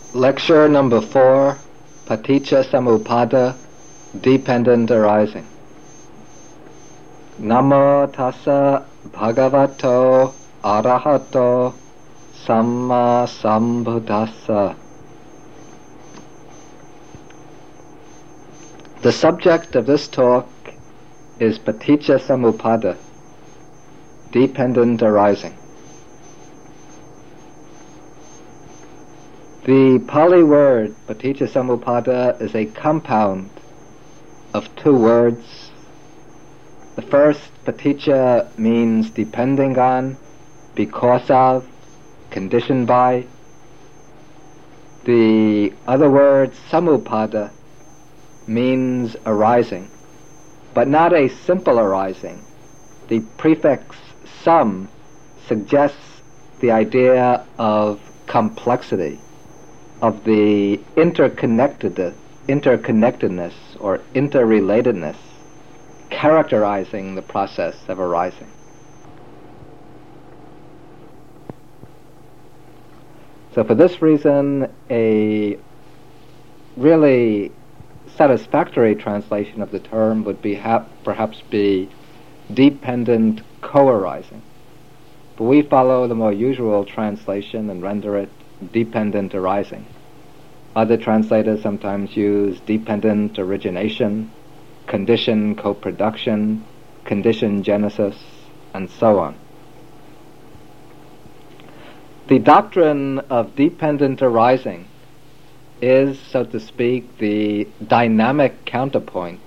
Lecture number 4, Paticca Samuppada, Dependent Arising. Namo tassa bhagavato arahato samma sambuddhassa. The subject of this talk is Paticca Samuppada, Dependent Arising. The Pali word Paticca Samuppada is a compound of two words. The first, paticca, means depending on, because of, conditioned by. The other word, samupada, means arising, but not a simple arising. The prefix sam suggests the idea of complexity, of the interconnectedness or interrelatedness characterizing the process of arising. So for this reason, a really satisfactory translation of the term would be perhaps be dependent co-arising. But we follow the more usual translation and render it dependent arising. Other translators sometimes use dependent origination, condition co-production, condition genesis, and so on. The doctrine of dependent arising is, so to speak, the dynamic counterpart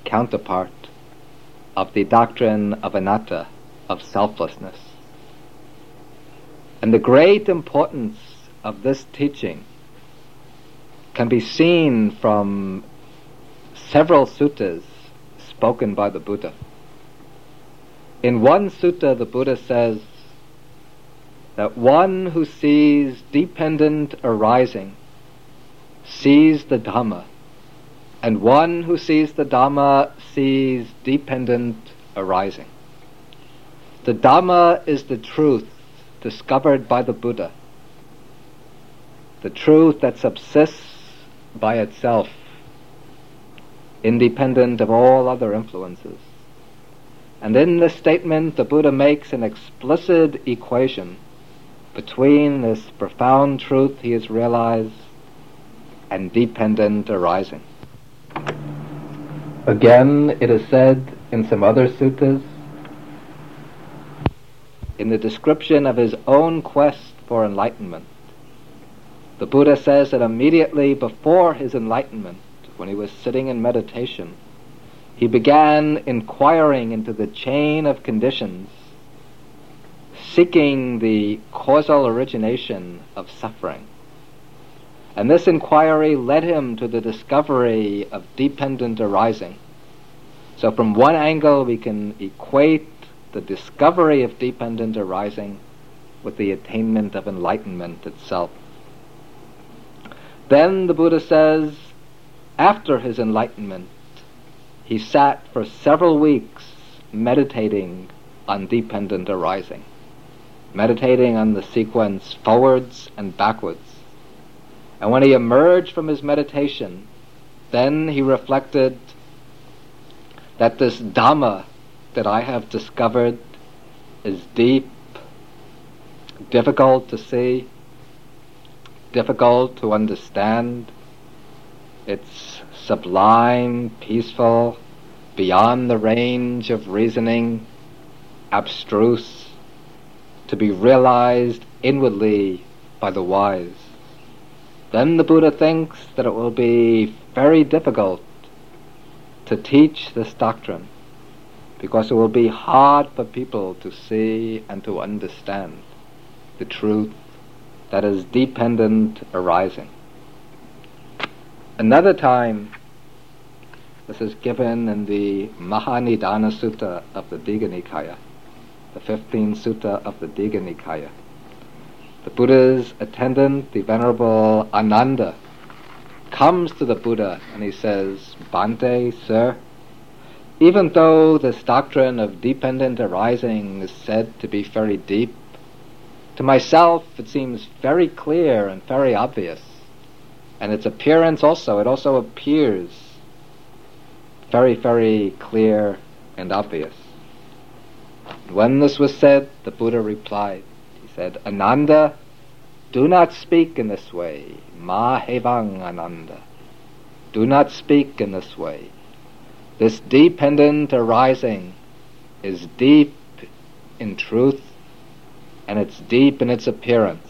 of the doctrine of anatta, of selflessness. And the great importance of this teaching can be seen from several suttas spoken by the Buddha. In one sutta, the Buddha says that one who sees dependent arising sees the Dhamma, and one who sees the Dhamma sees dependent arising. The Dhamma is the truth discovered by the Buddha, the truth that subsists by itself, independent of all other influences. And in this statement, the Buddha makes an explicit equation between this profound truth he has realized and dependent arising. Again, it is said in some other suttas, in the description of his own quest for enlightenment, the Buddha says that immediately before his enlightenment, when he was sitting in meditation, he began inquiring into the chain of conditions, seeking the causal origination of suffering. And this inquiry led him to the discovery of dependent arising. So from one angle we can equate the discovery of dependent arising with the attainment of enlightenment itself. Then the Buddha says, after his enlightenment, he sat for several weeks meditating on dependent arising, meditating on the sequence forwards and backwards. And when he emerged from his meditation, then he reflected that this Dhamma that I have discovered is deep, difficult to see, difficult to understand. It's sublime, peaceful, beyond the range of reasoning, abstruse, to be realized inwardly by the wise. Then the Buddha thinks that it will be very difficult to teach this doctrine, because it will be hard for people to see and to understand the truth that is dependent arising. Another time, this is given in the Mahanidana Sutta of the Digha Nikaya, the 15th Sutta of the Digha Nikaya. The Buddha's attendant, the Venerable Ananda, comes to the Buddha and he says, Bhante, sir, even though this doctrine of dependent arising is said to be very deep, to myself it seems very clear and very obvious And its appearance also, it also appears very, very clear and obvious. When this was said, the Buddha replied. He said, Ananda, do not speak in this way. Ma hevang Ananda. Do not speak in this way. This dependent arising is deep in truth, and it's deep in its appearance.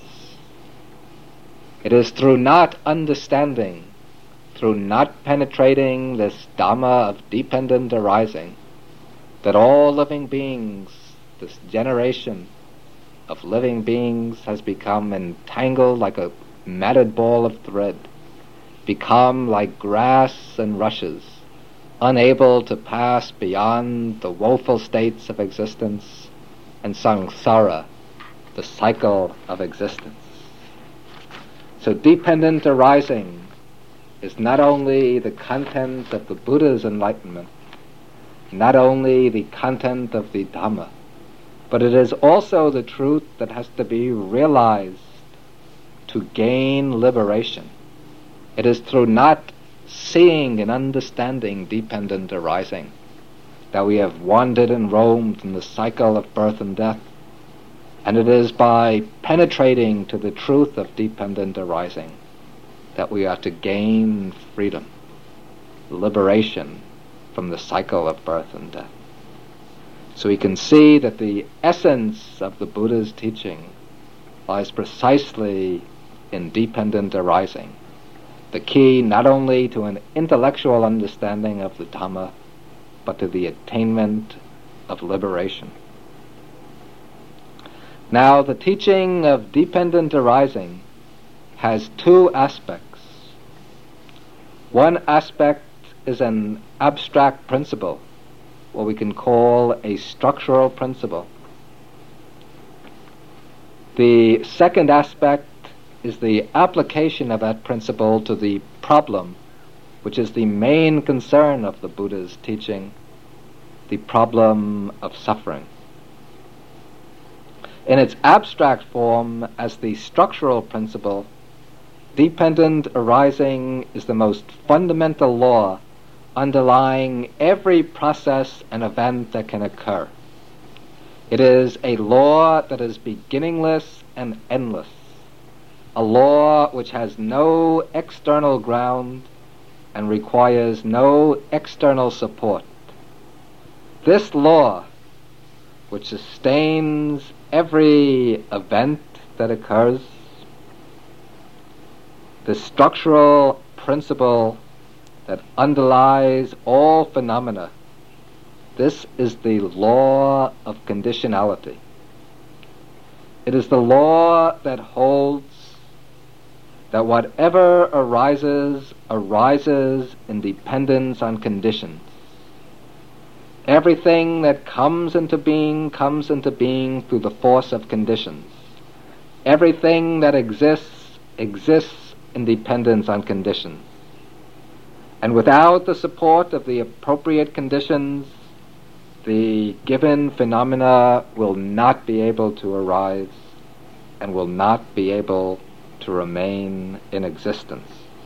It is through not understanding, through not penetrating this Dhamma of dependent arising, that all living beings, this generation of living beings, has become entangled like a matted ball of thread, become like grass and rushes, unable to pass beyond the woeful states of existence and samsara, the cycle of existence. So dependent arising is not only the content of the Buddha's enlightenment, not only the content of the Dhamma, but it is also the truth that has to be realized to gain liberation. It is through not seeing and understanding dependent arising that we have wandered and roamed in the cycle of birth and death. And it is by penetrating to the truth of dependent arising that we are to gain freedom, liberation from the cycle of birth and death. So we can see that the essence of the Buddha's teaching lies precisely in dependent arising, the key not only to an intellectual understanding of the Dhamma, but to the attainment of liberation. Now, the teaching of dependent arising has two aspects. One aspect is an abstract principle, what we can call a structural principle. The second aspect is the application of that principle to the problem, which is the main concern of the Buddha's teaching, the problem of suffering. In its abstract form, as the structural principle, dependent arising is the most fundamental law underlying every process and event that can occur. It is a law that is beginningless and endless, a law which has no external ground and requires no external support. This law, which sustains every event that occurs, the structural principle that underlies all phenomena, this is the law of conditionality. It is the law that holds that whatever arises, arises in dependence on conditions. Everything that comes into being through the force of conditions. Everything that exists, exists in dependence on conditions. And without the support of the appropriate conditions, the given phenomena will not be able to arise and will not be able to remain in existence.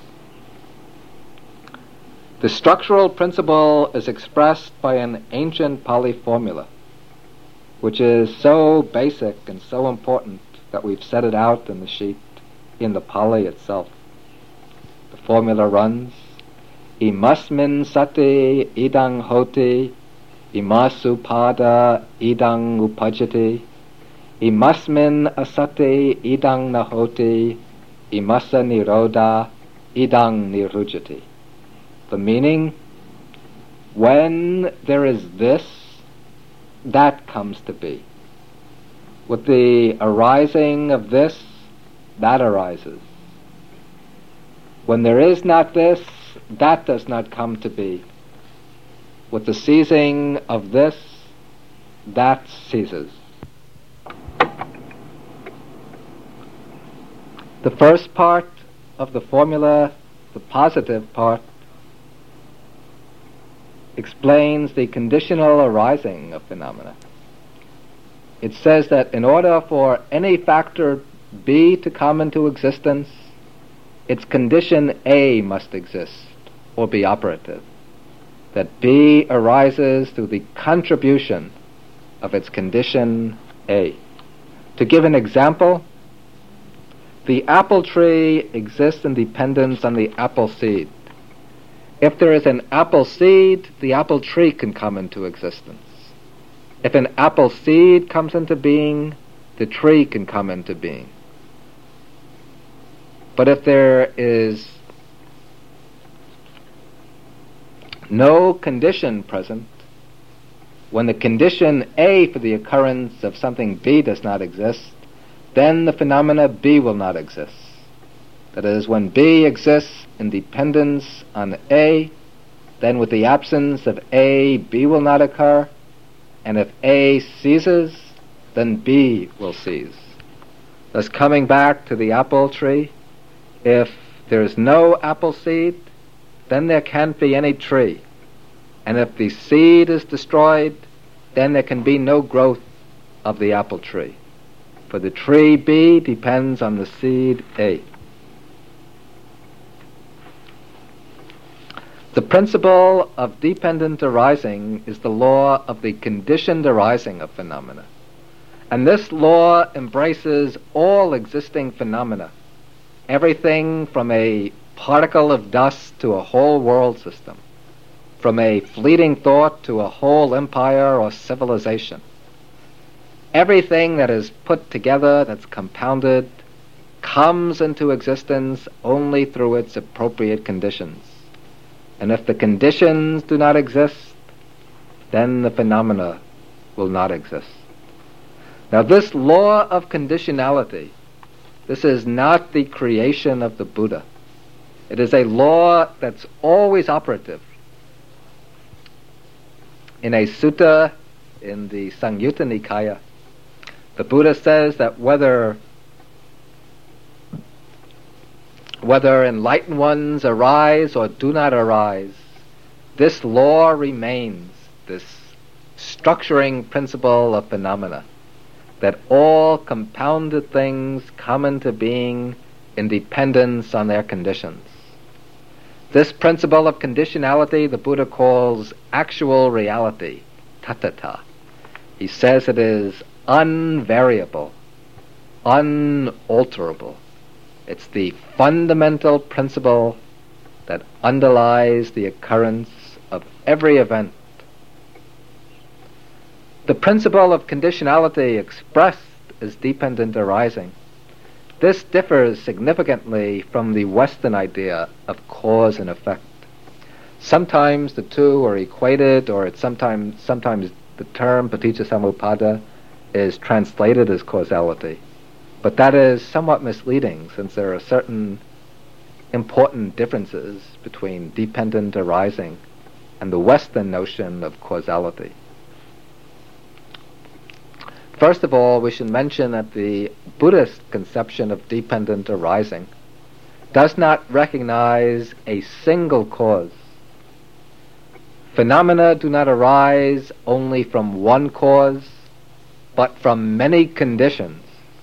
The structural principle is expressed by an ancient Pali formula, which is so basic and so important that we've set it out in the sheet in the Pali itself. The formula runs, Imasmin sati idang hoti, imasupada idang upajati, imasmin asati idang nahoti, imasa niroda idang nirujati. The meaning, when there is this, that comes to be. With the arising of this, that arises. When there is not this, that does not come to be. With the ceasing of this, that ceases. The first part of the formula, the positive part, explains the conditional arising of phenomena. It says that in order for any factor B to come into existence, its condition A must exist or be operative, that B arises through the contribution of its condition A. To give an example, the apple tree exists in dependence on the apple seed. If there is an apple seed, the apple tree can come into existence. If an apple seed comes into being, the tree can come into being. But if there is no condition present, when the condition A for the occurrence of something B does not exist, then the phenomena B will not exist. That is, when B exists in dependence on A, then with the absence of A, B will not occur, and if A ceases, then B will cease. Thus, coming back to the apple tree, if there is no apple seed, then there can't be any tree. And if the seed is destroyed, then there can be no growth of the apple tree. For the tree B depends on the seed A. The principle of dependent arising is the law of the conditioned arising of phenomena. And this law embraces all existing phenomena, everything from a particle of dust to a whole world system, from a fleeting thought to a whole empire or civilization. Everything that is put together, that's compounded, comes into existence only through its appropriate conditions. And if the conditions do not exist, then the phenomena will not exist. Now, this law of conditionality, this is not the creation of the Buddha. It is a law that's always operative. In a sutta in the Samyutta Nikaya, the Buddha says that whether enlightened ones arise or do not arise, this law remains, this structuring principle of phenomena, that all compounded things come into being in dependence on their conditions. This principle of conditionality the Buddha calls actual reality, tathata. He says it is unvariable, unalterable. It's the fundamental principle that underlies the occurrence of every event. The principle of conditionality expressed as dependent arising, this differs significantly from the Western idea of cause and effect. Sometimes the two are equated, or it's sometimes the term paticca-samuppada is translated as causality. But that is somewhat misleading, since there are certain important differences between dependent arising and the Western notion of causality. First of all, we should mention that the Buddhist conception of dependent arising does not recognize a single cause. Phenomena do not arise only from one cause, but from many conditions.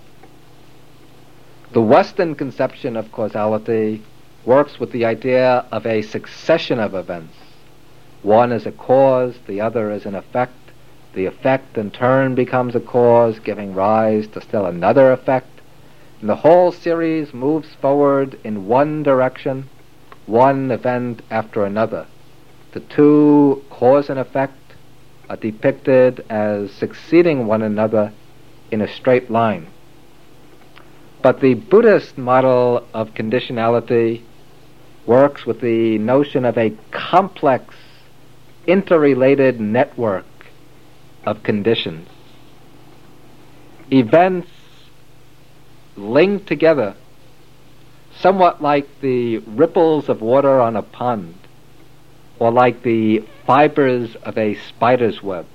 The Western conception of causality works with the idea of a succession of events. One is a cause, the other is an effect. The effect in turn becomes a cause, giving rise to still another effect. And the whole series moves forward in one direction, one event after another. The two, cause and effect, are depicted as succeeding one another in a straight line. But the Buddhist model of conditionality works with the notion of a complex, interrelated network of conditions. Events linked together, somewhat like the ripples of water on a pond, or like the fibers of a spider's web.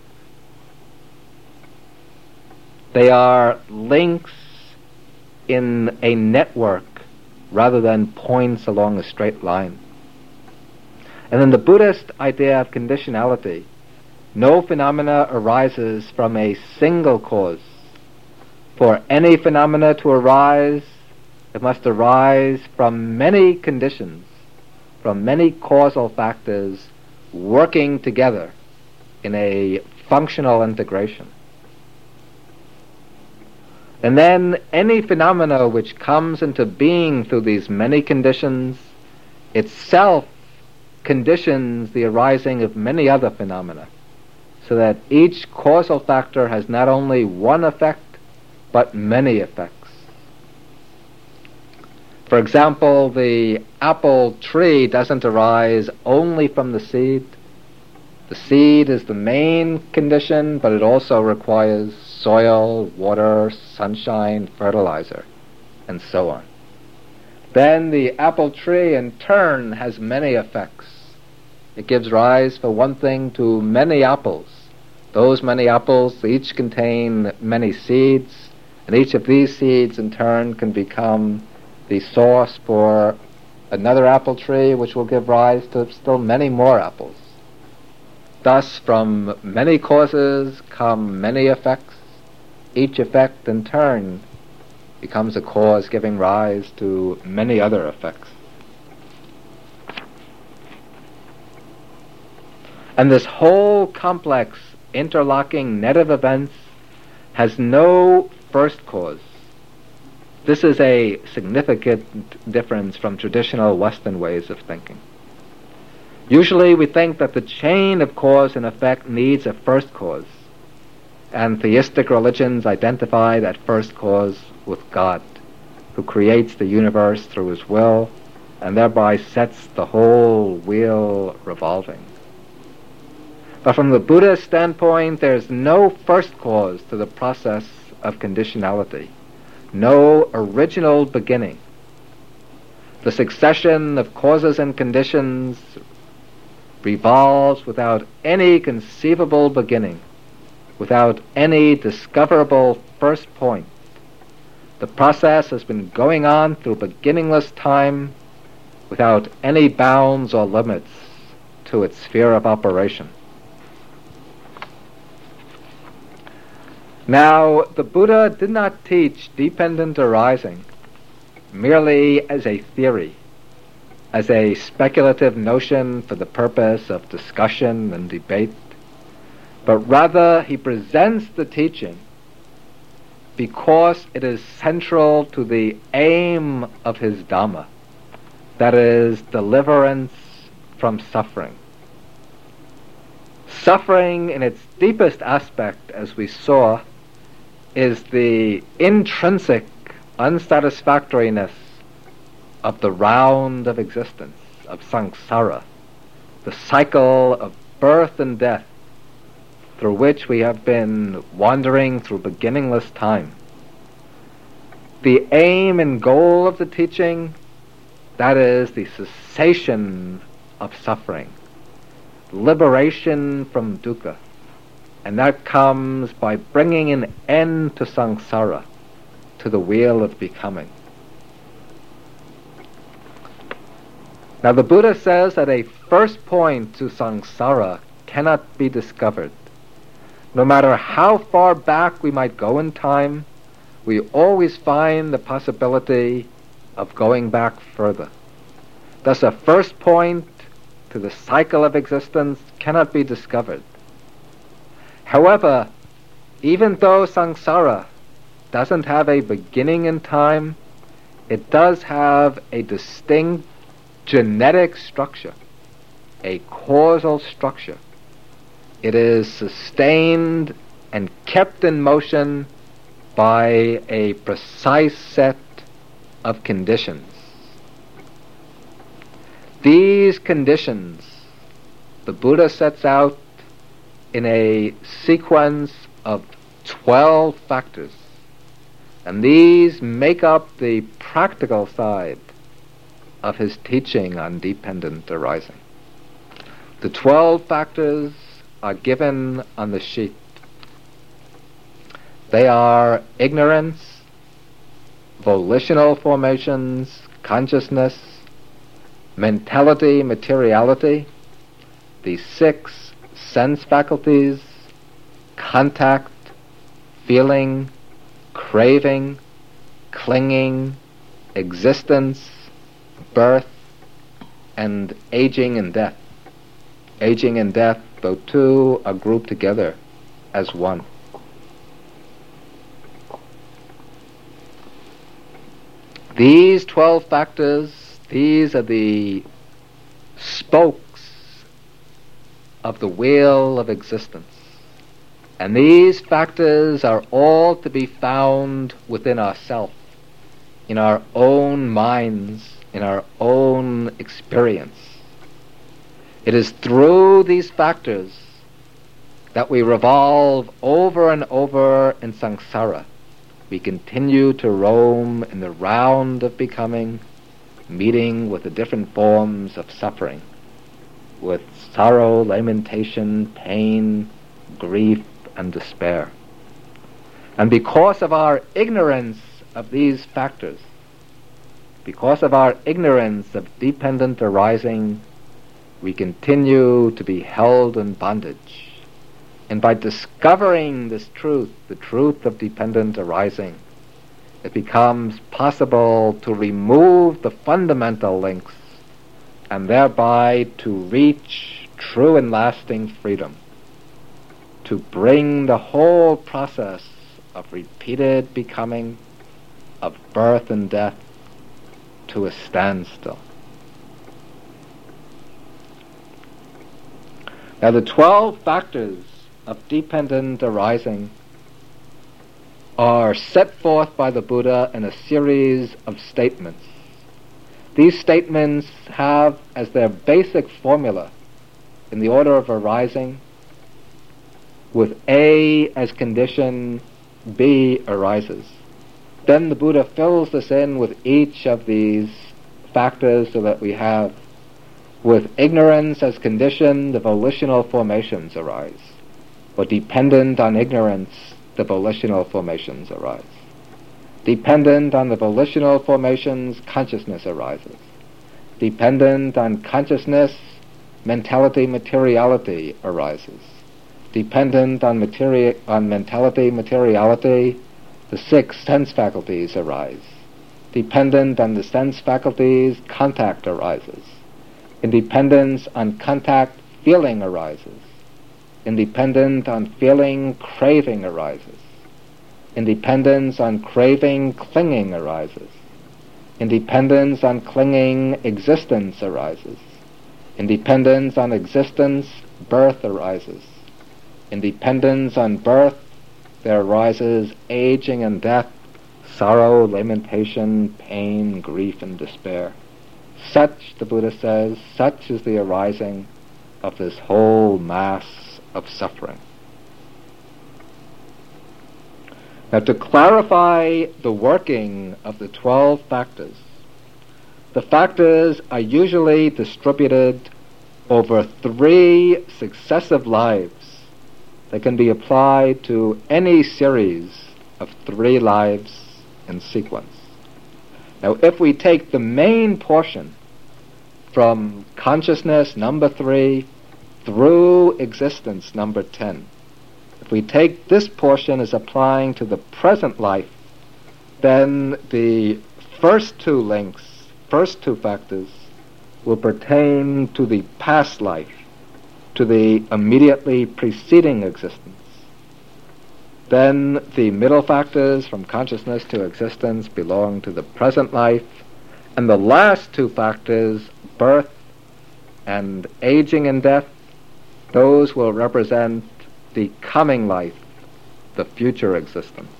They are links in a network rather than points along a straight line. And in the Buddhist idea of conditionality, no phenomena arises from a single cause. For any phenomena to arise, It must arise from many conditions, from many causal factors working together in a functional integration. And then any phenomena which comes into being through these many conditions itself conditions the arising of many other phenomena, so that each causal factor has not only one effect, but many effects. For example, the apple tree doesn't arise only from the seed. The seed is the main condition, but it also requires soil, water, sunshine, fertilizer, and so on. Then the apple tree in turn has many effects. It gives rise, for one thing, to many apples. Those many apples each contain many seeds, and each of these seeds in turn can become the source for another apple tree, which will give rise to still many more apples. Thus, from many causes come many effects. Each effect in turn becomes a cause giving rise to many other effects. And this whole complex interlocking net of events has no first cause. This is a significant difference from traditional Western ways of thinking. Usually we think that the chain of cause and effect needs a first cause, and theistic religions identify that first cause with God, who creates the universe through his will and thereby sets the whole wheel revolving. But from the Buddhist standpoint, there's no first cause to the process of conditionality, no original beginning. The succession of causes and conditions revolves without any conceivable beginning, without any discoverable first point. The process has been going on through beginningless time without any bounds or limits to its sphere of operation. Now, the Buddha did not teach dependent arising merely as a theory, as a speculative notion for the purpose of discussion and debate, but rather he presents the teaching because it is central to the aim of his Dhamma, that is, deliverance from suffering. Suffering in its deepest aspect, as we saw, is the intrinsic unsatisfactoriness of the round of existence, of samsara, the cycle of birth and death through which we have been wandering through beginningless time. The aim and goal of the teaching, that is the cessation of suffering, liberation from dukkha, and that comes by bringing an end to samsara, to the wheel of becoming. Now the Buddha says that a first point to samsara cannot be discovered. No matter how far back we might go in time, we always find the possibility of going back further. Thus a first point to the cycle of existence cannot be discovered. However, even though samsara doesn't have a beginning in time, it does have a distinct genetic structure, a causal structure. It is sustained and kept in motion by a precise set of conditions. These conditions the Buddha sets out in a sequence of 12 factors, and these make up the practical side of his teaching on dependent arising. The 12 factors are given on the sheet. They are ignorance, volitional formations, consciousness, mentality, materiality, the 6 sense faculties, contact, feeling, craving, clinging, existence, birth, and aging and death. Aging and death, though two, are grouped together as one. These 12 factors, these are the spokes of the wheel of existence. And these factors are all to be found within ourselves, in our own minds, in our own experience. It is through these factors that we revolve over and over in samsara. We continue to roam in the round of becoming, meeting with the different forms of suffering, with sorrow, lamentation, pain, grief, and despair. And because of our ignorance of these factors, because of our ignorance of dependent arising, we continue to be held in bondage. And by discovering this truth, the truth of dependent arising, it becomes possible to remove the fundamental links and thereby to reach true and lasting freedom, to bring the whole process of repeated becoming, of birth and death, to a standstill. Now, the 12 factors of dependent arising are set forth by the Buddha in a series of statements. These statements have as their basic formula, in the order of arising, with A as condition, B arises. Then the Buddha fills this in with each of these factors so that we have, with ignorance as condition, the volitional formations arise. Or dependent on ignorance, the volitional formations arise. Dependent on the volitional formations, consciousness arises. Dependent on consciousness, mentality, materiality arises. Dependent on mentality, materiality, the 6 sense faculties arise. Dependent on the sense faculties, contact arises. In dependence on contact, feeling arises. In dependence on feeling, craving arises. In dependence on craving, clinging arises. In dependence on clinging, existence arises. In dependence on existence, birth arises. In dependence on birth, there arises aging and death, sorrow, lamentation, pain, grief, and despair. Such, the Buddha says, such is the arising of this whole mass of suffering. Now, to clarify the working of the 12 factors, the factors are usually distributed over 3 successive lives. They can be applied to any series of 3 lives in sequence. Now, if we take the main portion from consciousness, number 3, through existence, number 10, if we take this portion as applying to the present life, then the first 2 links, first 2 factors, will pertain to the past life, to the immediately preceding existence. Then the middle factors from consciousness to existence belong to the present life, and the last 2 factors, birth and aging and death, those will represent the coming life, the future existence.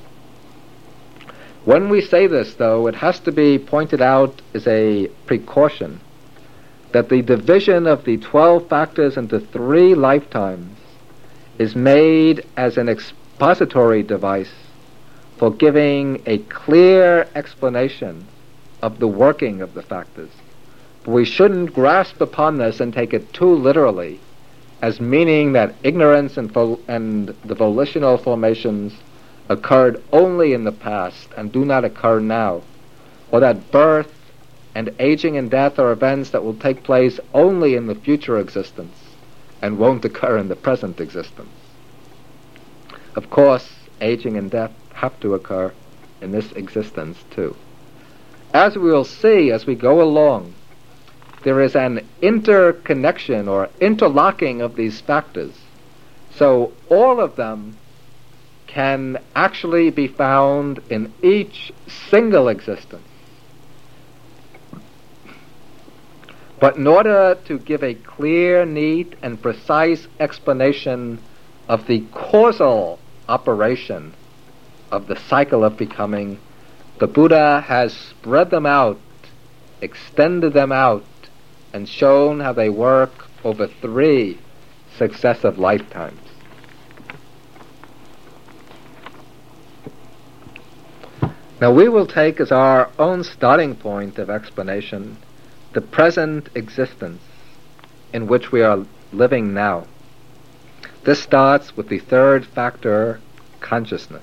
When we say this, though, it has to be pointed out as a precaution that the division of the 12 factors into 3 lifetimes is made as an expository device for giving a clear explanation of the working of the factors. We shouldn't grasp upon this and take it too literally as meaning that ignorance and the volitional formations occurred only in the past and do not occur now, or that birth and aging and death are events that will take place only in the future existence and won't occur in the present existence. Of course, aging and death have to occur in this existence too. as we will see as we go along, there is an interconnection or interlocking of these factors. So all of them can actually be found in each single existence. But in order to give a clear, neat, and precise explanation of the causal operation of the cycle of becoming, the Buddha has spread them out, extended them out, and shown how they work over 3 successive lifetimes. Now we will take as our own starting point of explanation the present existence in which we are living now. This starts with the 3rd factor, consciousness.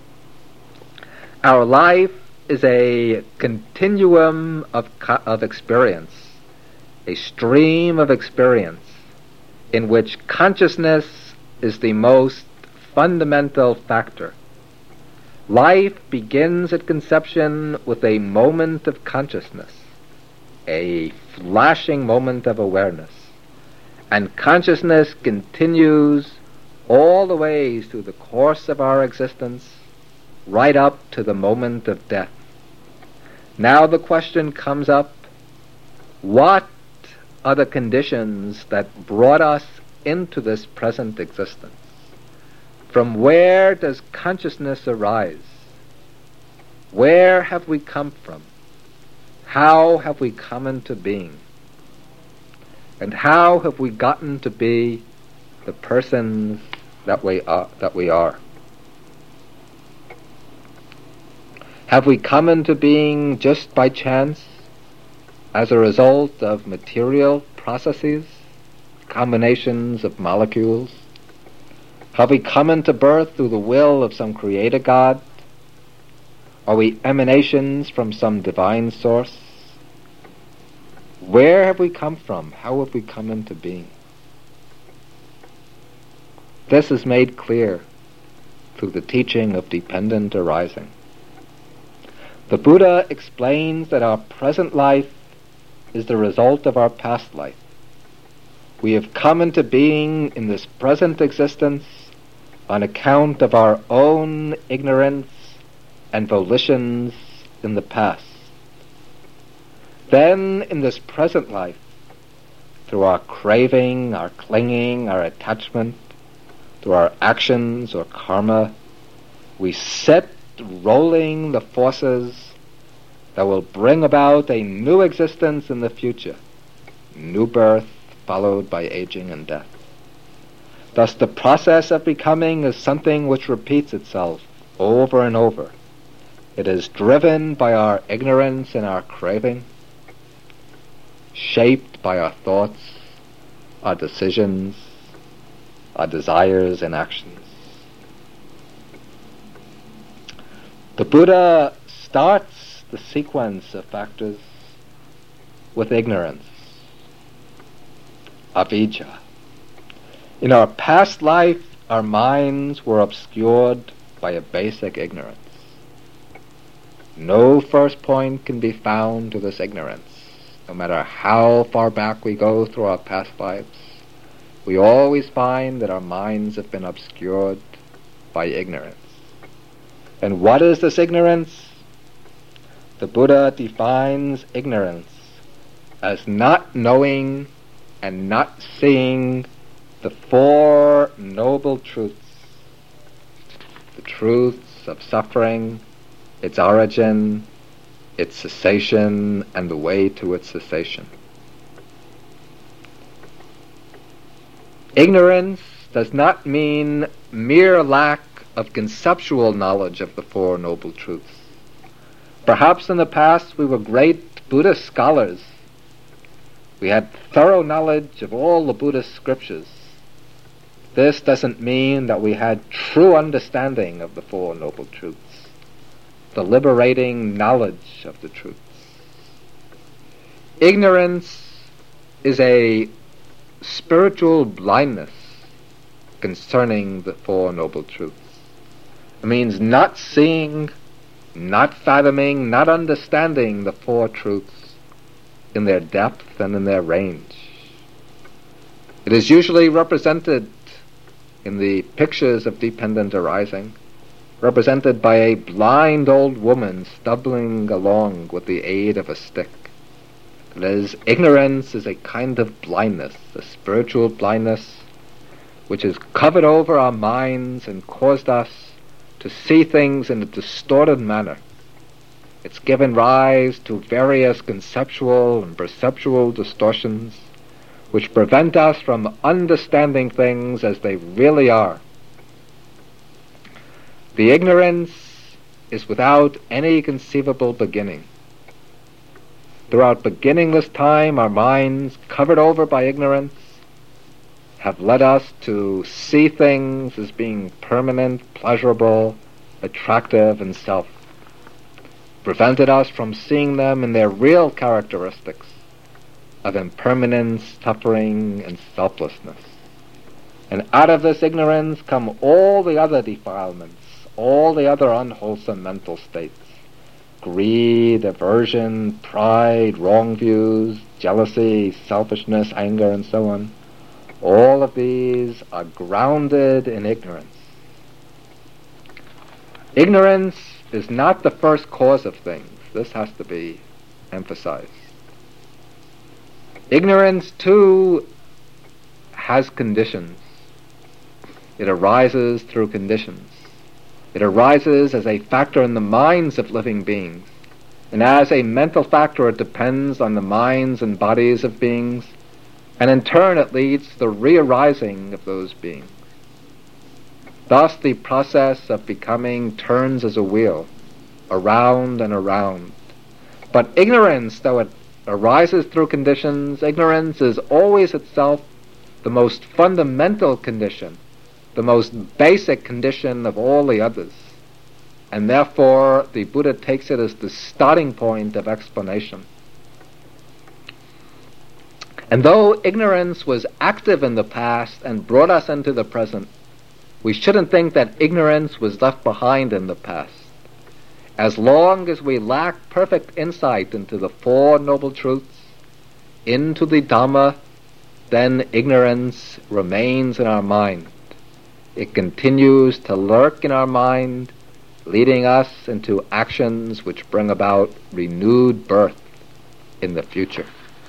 Our life is a continuum of experience, a stream of experience in which consciousness is the most fundamental factor. Life begins at conception with a moment of consciousness, a flashing moment of awareness, and consciousness continues all the way through the course of our existence, right up to the moment of death. Now the question comes up, what are the conditions that brought us into this present existence? From where does consciousness arise? Where have we come from? How have we come into being? And how have we gotten to be the persons that we are? Have we come into being just by chance, as a result of material processes, combinations of molecules? Have we come into birth through the will of some creator God? Are we emanations from some divine source? Where have we come from? How have we come into being? This is made clear through the teaching of dependent arising. The Buddha explains that our present life is the result of our past life. We have come into being in this present existence on account of our own ignorance and volitions in the past. Then, in this present life, through our craving, our clinging, our attachment, through our actions or karma, we set rolling the forces that will bring about a new existence in the future, new birth followed by aging and death. Thus the process of becoming is something which repeats itself over and over. It is driven by our ignorance and our craving, shaped by our thoughts, our decisions, our desires and actions. The Buddha starts the sequence of factors with ignorance, avijja. In our past life, our minds were obscured by a basic ignorance. No first point can be found to this ignorance. No matter how far back we go through our past lives, we always find that our minds have been obscured by ignorance. And what is this ignorance? The Buddha defines ignorance as not knowing and not seeing the 4 noble truths. The truths of suffering, its origin, its cessation, and the way to its cessation. Ignorance does not mean mere lack of conceptual knowledge of the 4 noble truths. Perhaps in the past we were great Buddhist scholars. We had thorough knowledge of all the Buddhist scriptures. This doesn't mean that we had true understanding of the 4 noble truths, the liberating knowledge of the truths. Ignorance is a spiritual blindness concerning the 4 noble truths. It means not seeing not fathoming, not understanding the Four Truths in their depth and in their range. It is usually represented in the pictures of dependent arising, represented by a blind old woman stumbling along with the aid of a stick. That is, ignorance is a kind of blindness, a spiritual blindness, which has covered over our minds and caused us to see things in a distorted manner. It's given rise to various conceptual and perceptual distortions which prevent us from understanding things as they really are. The ignorance is without any conceivable beginning. Throughout beginningless time, our minds, covered over by ignorance, have led us to see things as being permanent, pleasurable, attractive, and self. Prevented us from seeing them in their real characteristics of impermanence, suffering, and selflessness. And out of this ignorance come all the other defilements, all the other unwholesome mental states: greed, aversion, pride, wrong views, jealousy, selfishness, anger, and so on. All of these are grounded in ignorance. Ignorance is not the first cause of things. This has to be emphasized. Ignorance, too, has conditions. It arises through conditions. It arises as a factor in the minds of living beings. And as a mental factor, it depends on the minds and bodies of beings, and in turn it leads to the re-arising of those beings. Thus the process of becoming turns as a wheel, around and around. But ignorance, though it arises through conditions, ignorance is always itself the most fundamental condition, the most basic condition of all the others. And therefore the Buddha takes it as the starting point of explanation. And though ignorance was active in the past and brought us into the present, we shouldn't think that ignorance was left behind in the past. As long as we lack perfect insight into the Four Noble Truths, into the Dhamma, then ignorance remains in our mind. It continues to lurk in our mind, leading us into actions which bring about renewed birth in the future.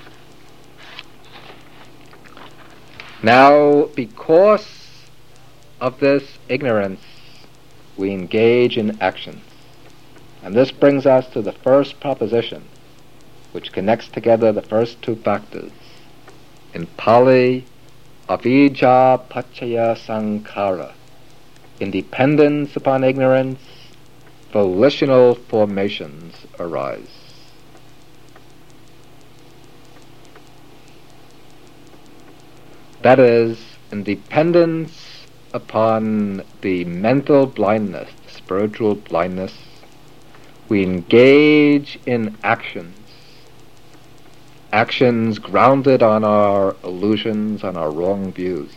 Now, because of this ignorance, we engage in actions. And this brings us to the first proposition, which connects together the first two factors. In Pali, avijja paccaya sankhara. In dependence upon ignorance, volitional formations arise. That is, in dependence upon the mental blindness, the spiritual blindness, we engage in actions grounded on our illusions, on our wrong views.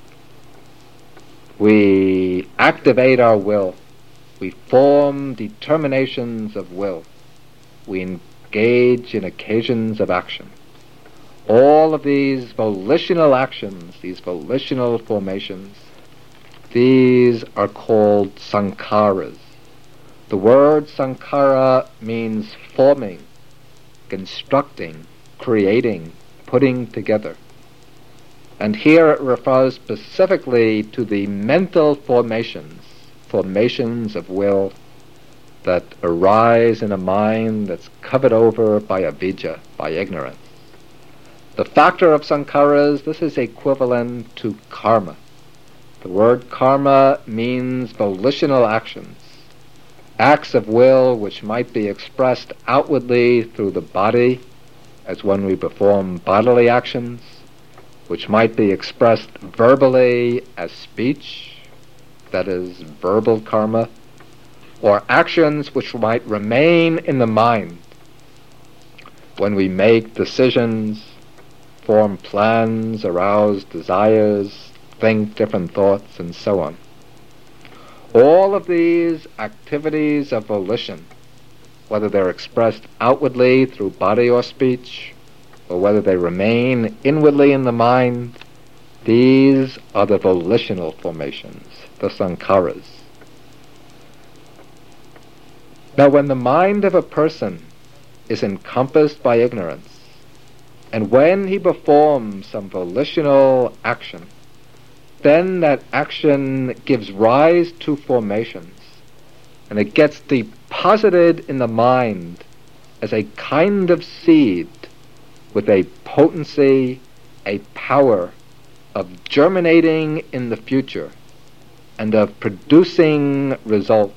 We activate our will. We form determinations of will. We engage in occasions of action. All of these volitional actions, these volitional formations, these are called sankharas. The word sankhara means forming, constructing, creating, putting together. And here it refers specifically to the mental formations of will that arise in a mind that's covered over by avijja, by ignorance. The factor of sankharas, this is equivalent to karma. The word karma means volitional actions, acts of will which might be expressed outwardly through the body, as when we perform bodily actions, which might be expressed verbally as speech, that is, verbal karma, or actions which might remain in the mind when we make decisions, form plans, arouse desires, think different thoughts, and so on. All of these activities of volition, whether they're expressed outwardly through body or speech, or whether they remain inwardly in the mind, these are the volitional formations, the sankharas. Now, when the mind of a person is encompassed by ignorance, and when he performs some volitional action, then that action gives rise to formations, and it gets deposited in the mind as a kind of seed with a potency, a power of germinating in the future and of producing results.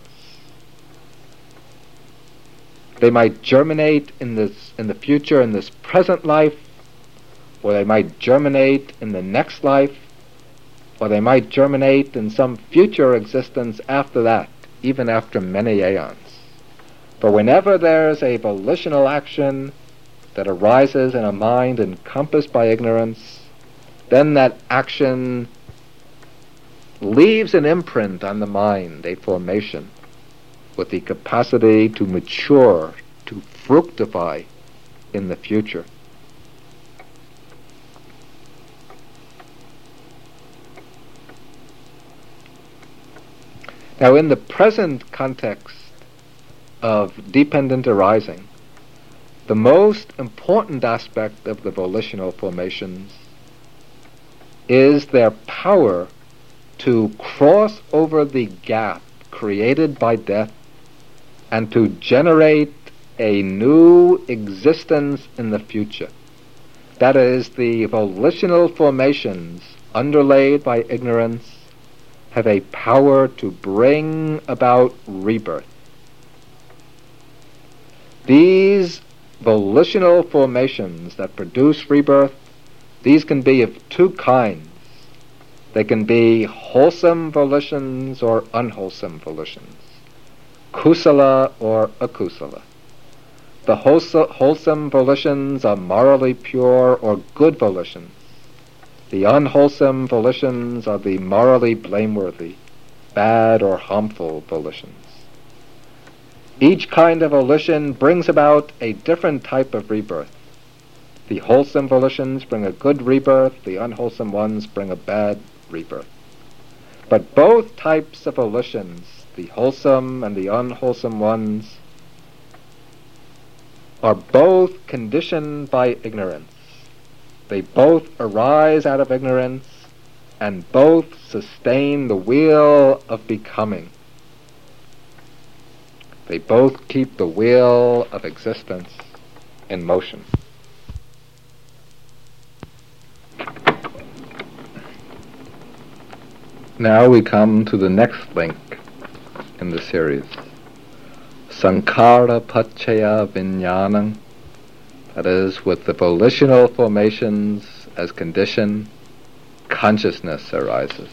They might germinate in the future, in this present life, or they might germinate in the next life, or they might germinate in some future existence after that, even after many aeons. But whenever there's a volitional action that arises in a mind encompassed by ignorance, then that action leaves an imprint on the mind, a formation, with the capacity to mature, to fructify in the future. Now, in the present context of dependent arising, the most important aspect of the volitional formations is their power to cross over the gap created by death and to generate a new existence in the future. That is, the volitional formations underlaid by ignorance have a power to bring about rebirth. These volitional formations that produce rebirth, these can be of two kinds. They can be wholesome volitions or unwholesome volitions, kusala or akusala. The wholesome volitions are morally pure or good volitions. The unwholesome volitions are the morally blameworthy, bad or harmful volitions. Each kind of volition brings about a different type of rebirth. The wholesome volitions bring a good rebirth, the unwholesome ones bring a bad rebirth. But both types of volitions, the wholesome and the unwholesome ones, are both conditioned by ignorance. They both arise out of ignorance, and both sustain the wheel of becoming. They both keep the wheel of existence in motion. Now we come to the next link in the series. Sankhara Paccaya Vijnanam, that is, with the volitional formations as condition, consciousness arises.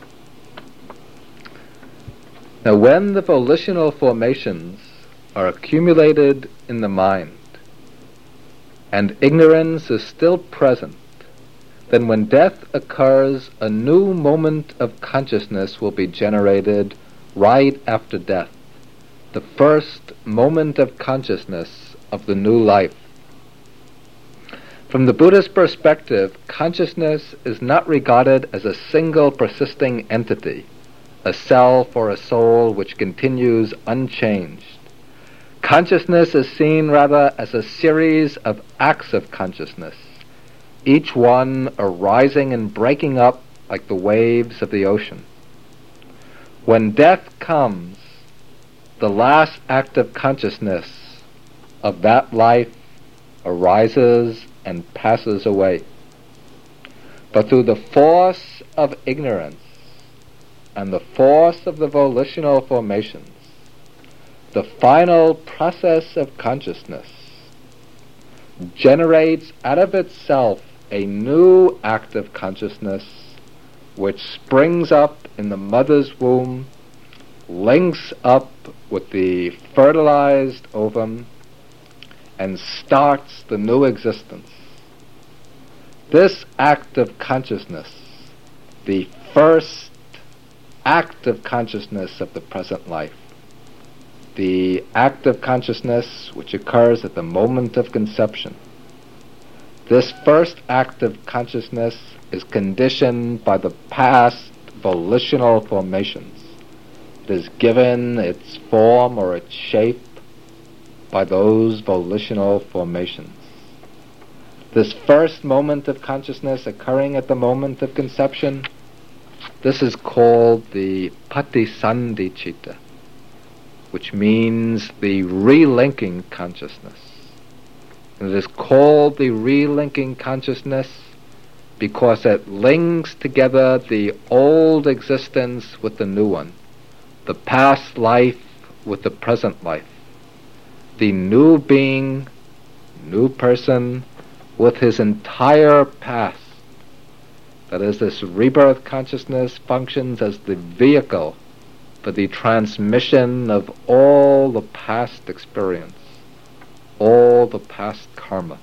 Now, when the volitional formations are accumulated in the mind, and ignorance is still present, then when death occurs, a new moment of consciousness will be generated right after death, the first moment of consciousness of the new life. From the Buddhist perspective, consciousness is not regarded as a single persisting entity, a self or a soul which continues unchanged. Consciousness is seen rather as a series of acts of consciousness, each one arising and breaking up like the waves of the ocean. When death comes, the last act of consciousness of that life arises and passes away. But through the force of ignorance and the force of the volitional formations, the final process of consciousness generates out of itself a new act of consciousness which springs up in the mother's womb, links up with the fertilized ovum, and starts the new existence. This act of consciousness, the first act of consciousness of the present life, the active consciousness which occurs at the moment of conception. This first active consciousness is conditioned by the past volitional formations. It is given its form or its shape by those volitional formations. This first moment of consciousness occurring at the moment of conception, this is called the Patisandhi Citta, which means the relinking consciousness. And it is called the relinking consciousness because it links together the old existence with the new one, the past life with the present life, the new being, new person, with his entire past. That is, this rebirth consciousness functions as the vehicle for the transmission of all the past experience, all the past karma.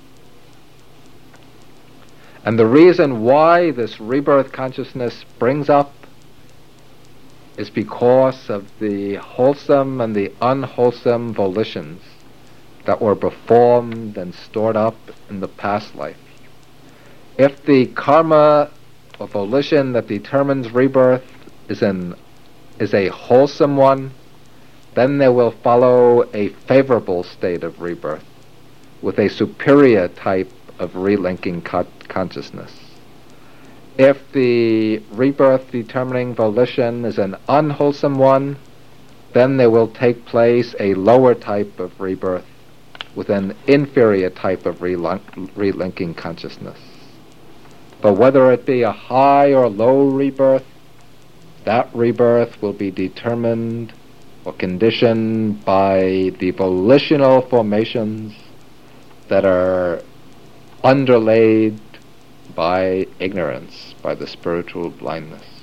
And the reason why this rebirth consciousness springs up is because of the wholesome and the unwholesome volitions that were performed and stored up in the past life. If the karma or volition that determines rebirth is a wholesome one, then there will follow a favorable state of rebirth with a superior type of relinking consciousness. If the rebirth determining volition is an unwholesome one, then there will take place a lower type of rebirth with an inferior type of relinking consciousness. But whether it be a high or low rebirth, that rebirth will be determined or conditioned by the volitional formations that are underlaid by ignorance, by the spiritual blindness.